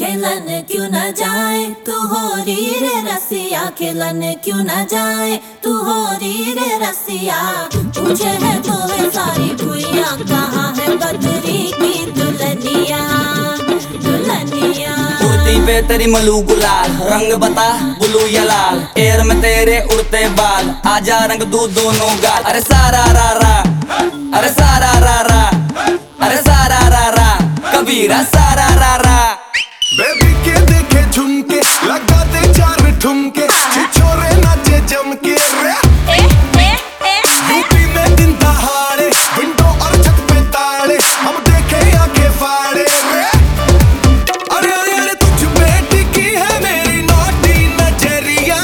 खेलन क्यों न जाए तू हो री रे रसिया, खेलन क्यों न जाए तू हो री रे रसिया। पूछे है तो वे सारी भुइया, कहाँ है बदरी की दुल्हनिया दुल्हनिया। कुर्ती पे तेरी मलू गुलाल, रंग बता ब्लू या लाल, एयर में तेरे उड़ते बाल, आजा रंग दू दोनों गाल। अरे सारा रा रा, अरे सारा रा रा, अरे सारा रा रा, कबीरा सारा रा रा। बेबी के देखे झुमके, लगा दे चार ठुमके, छिछोरे नाचे जमके रे। यूपी में दिन दहाड़े, विंडो और छत पे ताड़े, हम देखे आंखें फाड़े रे। अरे अरे अरे तुझ पे टिकी है मेरी नौटी नजरिया,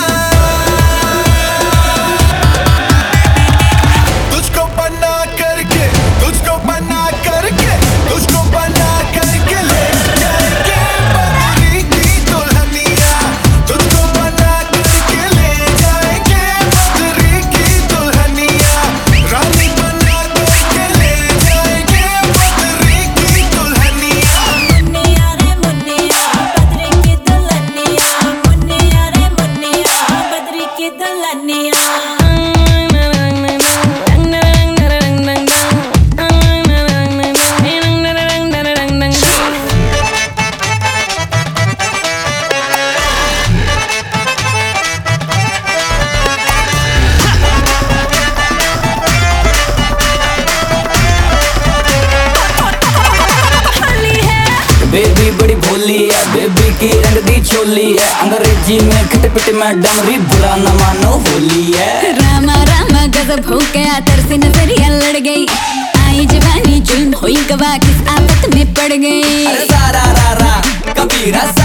तुझको बना करके, तुझको बना करके, तुझको बना करके ले जाएंगे बदरी की दुल्हनिया, तुझको बना करके ले जाएंगे बदरी की दुल्हनिया, रानी बना करके ले जाएंगे बदरी की दुल्हनिया। मुन्निया रे मुन्निया बदरी की दुल्हनिया, मुन्निया रे मुन्निया बदरी की दुल्हनिया। बेबी बड़ी भोली है, बेबी की रंग दी चोली है, अंग्रेजी में खट पिट में डमरी, बुरा न मानो होली है। रामा रामा गजब हो गया, तरसे नजरिया लड़ गई, आई जवानी जुल्म हुई गवा, किस आफत में पड़ गई। अरे सारा रा रा, कबीरा